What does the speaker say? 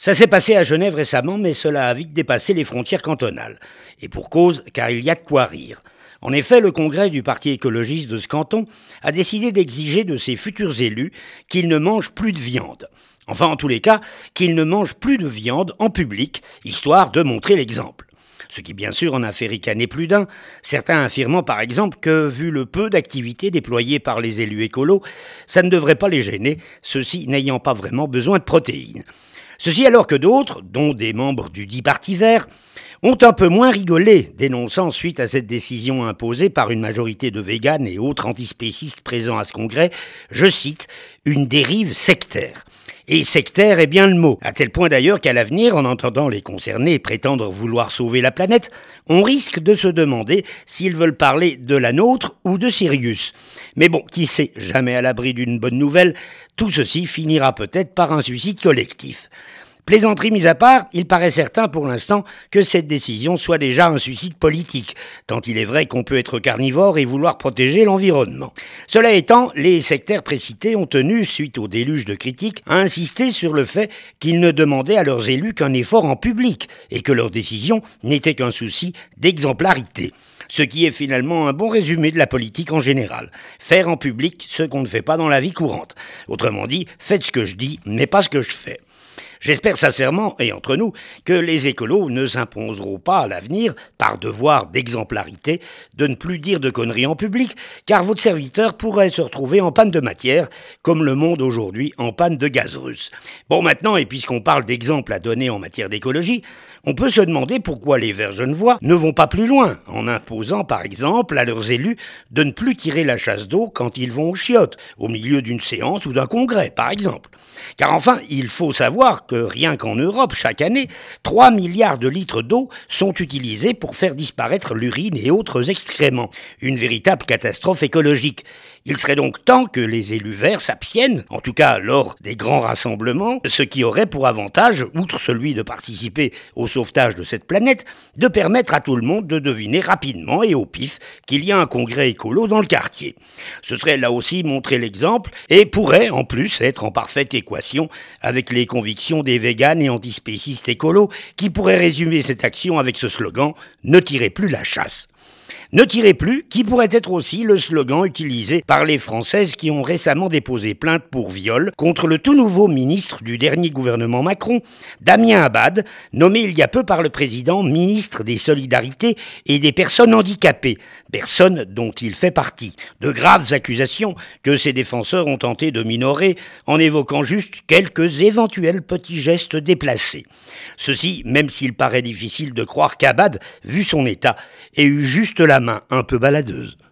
Ça s'est passé à Genève récemment, mais cela a vite dépassé les frontières cantonales. Et pour cause, car il y a de quoi rire. En effet, le congrès du Parti écologiste de ce canton a décidé d'exiger de ses futurs élus qu'ils ne mangent plus de viande. Enfin, en tous les cas, qu'ils ne mangent plus de viande en public, histoire de montrer l'exemple. Ce qui bien sûr en a fait ricaner plus d'un, certains affirmant par exemple que, vu le peu d'activités déployées par les élus écolos, ça ne devrait pas les gêner, ceux-ci n'ayant pas vraiment besoin de protéines. Ceci alors que d'autres, dont des membres du dit Parti vert, ont un peu moins rigolé, dénonçant suite à cette décision imposée par une majorité de véganes et autres antispécistes présents à ce congrès, je cite, « une dérive sectaire ». Et sectaire est bien le mot, à tel point d'ailleurs qu'à l'avenir, en entendant les concernés prétendre vouloir sauver la planète, on risque de se demander s'ils veulent parler de la nôtre ou de Sirius. Mais bon, qui sait, jamais à l'abri d'une bonne nouvelle, tout ceci finira peut-être par un suicide collectif. Plaisanterie mise à part, il paraît certain pour l'instant que cette décision soit déjà un suicide politique, tant il est vrai qu'on peut être carnivore et vouloir protéger l'environnement. Cela étant, les sectaires précités ont tenu, suite au déluge de critiques, à insister sur le fait qu'ils ne demandaient à leurs élus qu'un effort en public et que leur décision n'était qu'un souci d'exemplarité. Ce qui est finalement un bon résumé de la politique en général. Faire en public ce qu'on ne fait pas dans la vie courante. Autrement dit, faites ce que je dis, mais pas ce que je fais. J'espère sincèrement, et entre nous, que les écolos ne s'imposeront pas à l'avenir, par devoir d'exemplarité, de ne plus dire de conneries en public, car votre serviteur pourrait se retrouver en panne de matière, comme le monde aujourd'hui en panne de gaz russe. Bon maintenant, et puisqu'on parle d'exemples à donner en matière d'écologie, on peut se demander pourquoi les Verts genevois ne vont pas plus loin, en imposant par exemple à leurs élus de ne plus tirer la chasse d'eau quand ils vont aux chiottes, au milieu d'une séance ou d'un congrès par exemple. Car enfin, il faut savoir que rien qu'en Europe, chaque année, 3 milliards de litres d'eau sont utilisés pour faire disparaître l'urine et autres excréments. Une véritable catastrophe écologique. Il serait donc temps que les élus verts s'abstiennent, en tout cas lors des grands rassemblements, ce qui aurait pour avantage, outre celui de participer au sauvetage de cette planète, de permettre à tout le monde de deviner rapidement et au pif qu'il y a un congrès écolo dans le quartier. Ce serait là aussi montrer l'exemple et pourrait en plus être en parfaite équation avec les convictions des véganes et antispécistes écolos qui pourraient résumer cette action avec ce slogan « Ne tirez plus la chasse ». Ne tirez plus, qui pourrait être aussi le slogan utilisé par les Françaises qui ont récemment déposé plainte pour viol contre le tout nouveau ministre du dernier gouvernement Macron, Damien Abad, nommé il y a peu par le président ministre des Solidarités et des Personnes handicapées, personne dont il fait partie. De graves accusations que ses défenseurs ont tenté de minorer en évoquant juste quelques éventuels petits gestes déplacés. Ceci, même s'il paraît difficile de croire qu'Abad, vu son état, ait eu juste la main un peu baladeuse.